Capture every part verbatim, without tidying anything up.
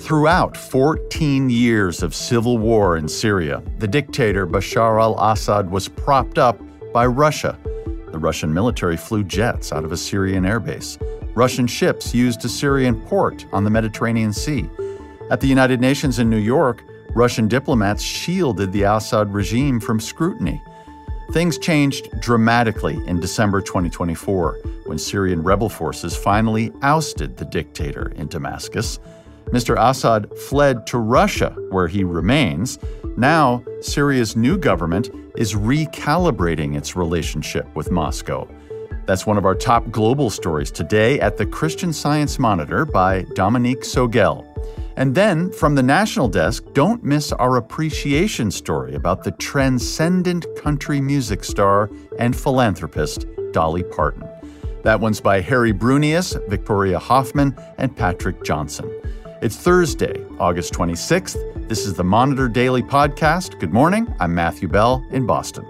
Throughout fourteen years of civil war in Syria, the dictator Bashar al-Assad was propped up by Russia. The Russian military flew jets out of a Syrian airbase. Russian ships used a Syrian port on the Mediterranean Sea. At the United Nations in New York, Russian diplomats shielded the Assad regime from scrutiny. Things changed dramatically in December twenty twenty-four, when Syrian rebel forces finally ousted the dictator in Damascus. Mister Assad fled to Russia, where he remains. Now, Syria's new government is recalibrating its relationship with Moscow. That's one of our top global stories today at the Christian Science Monitor by Dominique Sogel. And then, from the National Desk, don't miss our appreciation story about the transcendent country music star and philanthropist Dolly Parton. That one's by Harry Brunius, Victoria Hoffman, and Patrick Johnson. It's Thursday, August twenty-sixth. This is the Monitor Daily Podcast. Good morning. I'm Matthew Bell in Boston.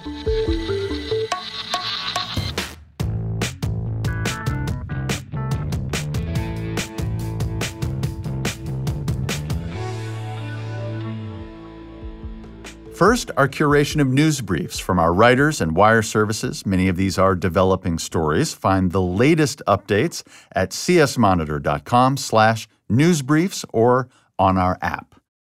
First, our curation of news briefs from our writers and wire services. Many of these are developing stories. Find the latest updates at csmonitor.com slash newsbriefs or on our app.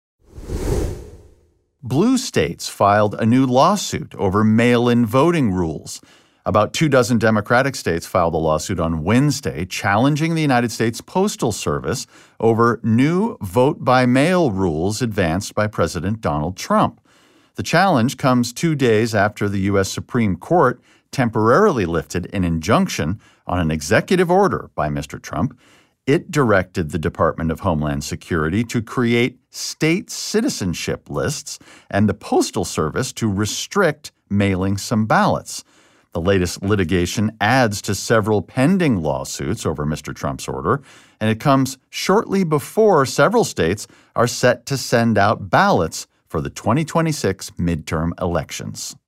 Blue states filed a new lawsuit over mail-in voting rules. About two dozen Democratic states filed a lawsuit on Wednesday challenging the United States Postal Service over new vote-by-mail rules advanced by President Donald Trump. The challenge comes two days after the U S Supreme Court temporarily lifted an injunction on an executive order by Mister Trump. It directed the Department of Homeland Security to create state citizenship lists and the Postal Service to restrict mailing some ballots. The latest litigation adds to several pending lawsuits over Mister Trump's order, and it comes shortly before several states are set to send out ballots for the twenty twenty-six midterm elections.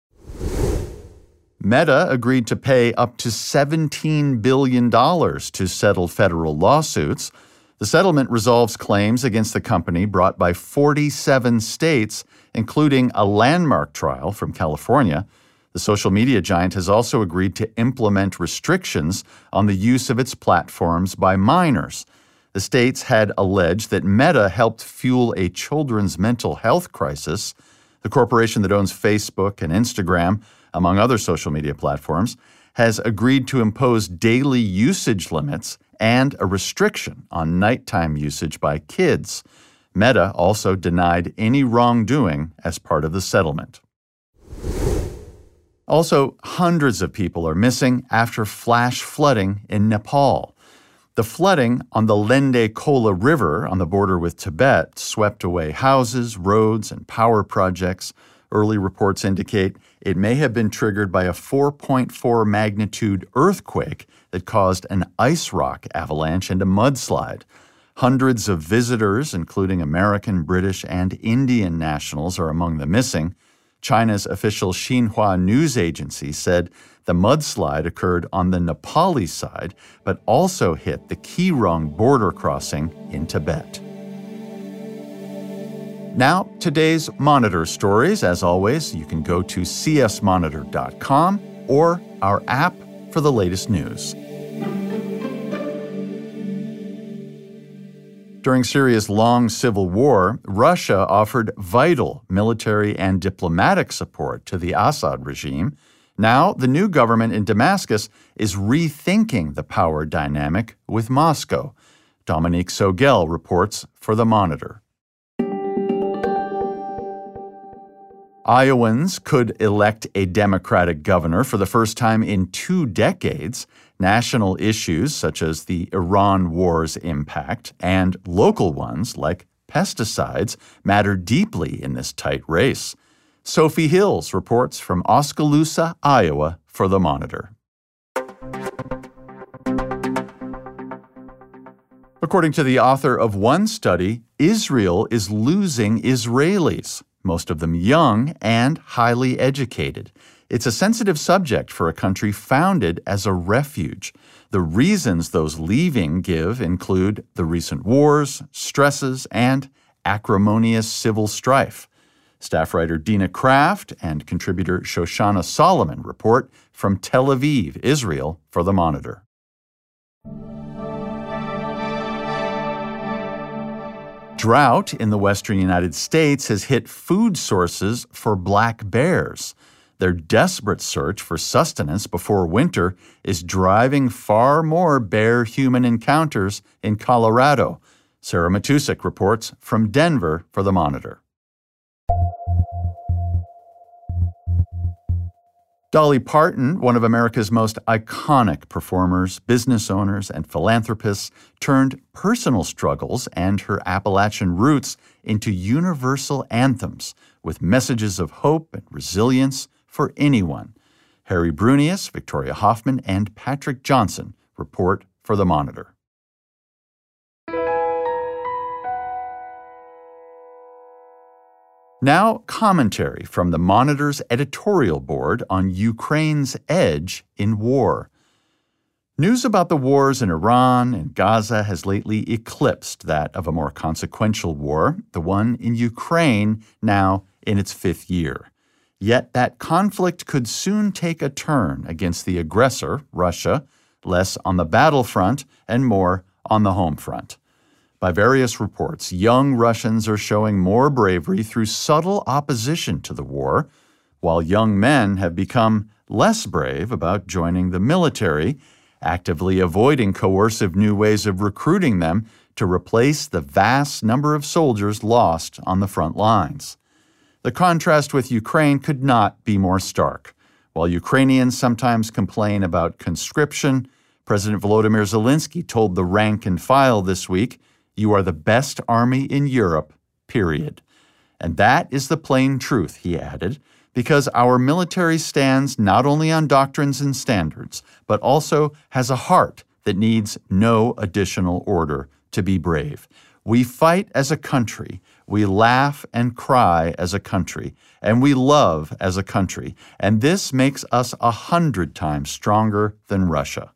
Meta agreed to pay up to seventeen billion dollars to settle federal lawsuits. The settlement resolves claims against the company brought by forty-seven states, including a landmark trial from California. The social media giant has also agreed to implement restrictions on the use of its platforms by minors. The states had alleged that Meta helped fuel a children's mental health crisis. The corporation that owns Facebook and Instagram, among other social media platforms, has agreed to impose daily usage limits and a restriction on nighttime usage by kids. Meta also denied any wrongdoing as part of the settlement. Also, hundreds of people are missing after flash flooding in Nepal. The flooding on the Lende Kola River on the border with Tibet swept away houses, roads, and power projects. Early reports indicate it may have been triggered by a four point four magnitude earthquake that caused an ice rock avalanche and a mudslide. Hundreds of visitors, including American, British, and Indian nationals, are among the missing. China's official Xinhua news agency said the mudslide occurred on the Nepali side, but also hit the Keirong border crossing in Tibet. Now, today's Monitor stories. As always, you can go to c s monitor dot com or our app for the latest news. During Syria's long civil war, Russia offered vital military and diplomatic support to the Assad regime. Now, the new government in Damascus is rethinking the power dynamic with Moscow. Dominique Sogel reports for The Monitor. Iowans could elect a Democratic governor for the first time in two decades. National issues such as the Iran war's impact and local ones like pesticides matter deeply in this tight race. Sophie Hills reports from Oskaloosa, Iowa, for The Monitor. According to the author of one study, Israel is losing Israelis, most of them young and highly educated. It's a sensitive subject for a country founded as a refuge. The reasons those leaving give include the recent wars, stresses, and acrimonious civil strife. Staff writer Dina Kraft and contributor Shoshana Solomon report from Tel Aviv, Israel, for The Monitor. Drought in the western United States has hit food sources for black bears. Their desperate search for sustenance before winter is driving far more bear-human encounters in Colorado. Sarah Matusik reports from Denver for The Monitor. Dolly Parton, one of America's most iconic performers, business owners, and philanthropists, turned personal struggles and her Appalachian roots into universal anthems with messages of hope and resilience for anyone. Harry Brunius, Victoria Hoffman, and Patrick Johnson report for The Monitor. Now, commentary from the Monitor's editorial board on Ukraine's edge in war. News about the wars in Iran and Gaza has lately eclipsed that of a more consequential war, the one in Ukraine, now in its fifth year. Yet that conflict could soon take a turn against the aggressor, Russia, less on the battlefront and more on the home front. By various reports, young Russians are showing more bravery through subtle opposition to the war, while young men have become less brave about joining the military, actively avoiding coercive new ways of recruiting them to replace the vast number of soldiers lost on the front lines. The contrast with Ukraine could not be more stark. While Ukrainians sometimes complain about conscription, President Volodymyr Zelensky told the rank and file this week, "You are the best army in Europe, period." And that is the plain truth, he added, because our military stands not only on doctrines and standards, but also has a heart that needs no additional order to be brave. We fight as a country, we laugh and cry as a country, and we love as a country, and this makes us a hundred times stronger than Russia.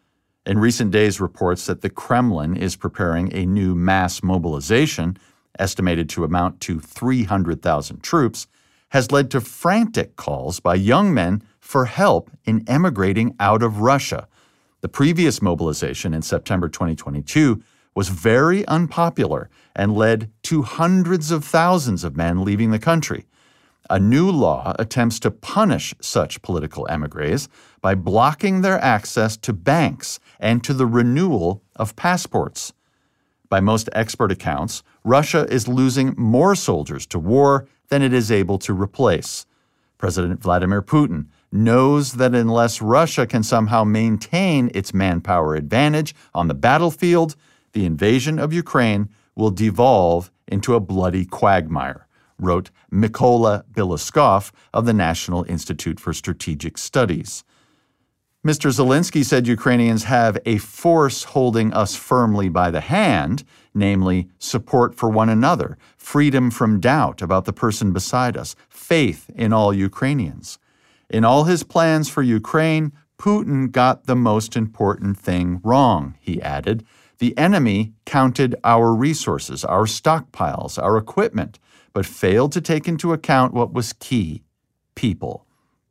In recent days, reports that the Kremlin is preparing a new mass mobilization, estimated to amount to three hundred thousand troops, has led to frantic calls by young men for help in emigrating out of Russia. The previous mobilization in September twenty twenty-two was very unpopular and led to hundreds of thousands of men leaving the country. A new law attempts to punish such political émigrés by blocking their access to banks and to the renewal of passports. By most expert accounts, Russia is losing more soldiers to war than it is able to replace. President Vladimir Putin knows that unless Russia can somehow maintain its manpower advantage on the battlefield, the invasion of Ukraine will devolve into a bloody quagmire, wrote Mykola Biloskov of the National Institute for Strategic Studies. Mister Zelensky said Ukrainians have a force holding us firmly by the hand, namely support for one another, freedom from doubt about the person beside us, faith in all Ukrainians. In all his plans for Ukraine, Putin got the most important thing wrong, he added. The enemy counted our resources, our stockpiles, our equipment, but failed to take into account what was key: people.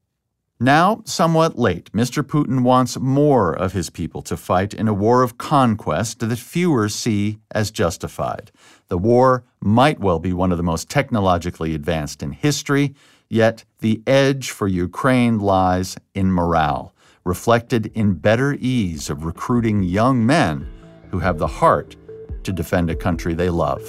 Now, somewhat late, Mister Putin wants more of his people to fight in a war of conquest that fewer see as justified. The war might well be one of the most technologically advanced in history, yet the edge for Ukraine lies in morale, reflected in better ease of recruiting young men who have the heart to defend a country they love.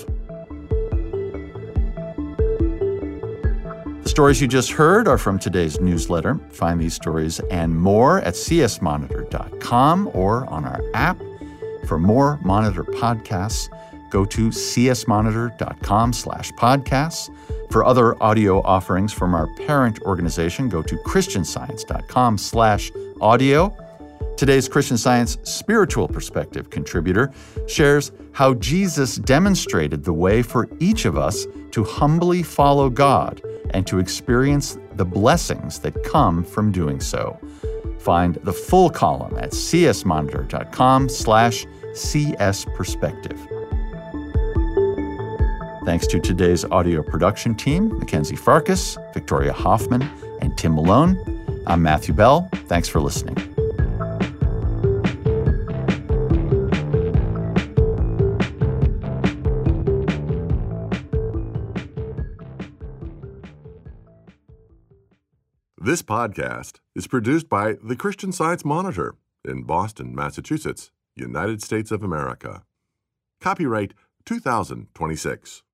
The stories you just heard are from today's newsletter. Find these stories and more at c s monitor dot com or on our app. For more Monitor podcasts, go to c s monitor dot com slash podcasts. For other audio offerings from our parent organization, go to christian science dot com slash audio. Today's Christian Science Spiritual Perspective contributor shares how Jesus demonstrated the way for each of us to humbly follow God and to experience the blessings that come from doing so. Find the full column at csmonitor.com slash csperspective. Thanks to today's audio production team, Mackenzie Farkas, Victoria Hoffman, and Tim Malone. I'm Matthew Bell. Thanks for listening. This podcast is produced by the Christian Science Monitor in Boston, Massachusetts, United States of America. Copyright two thousand twenty-six.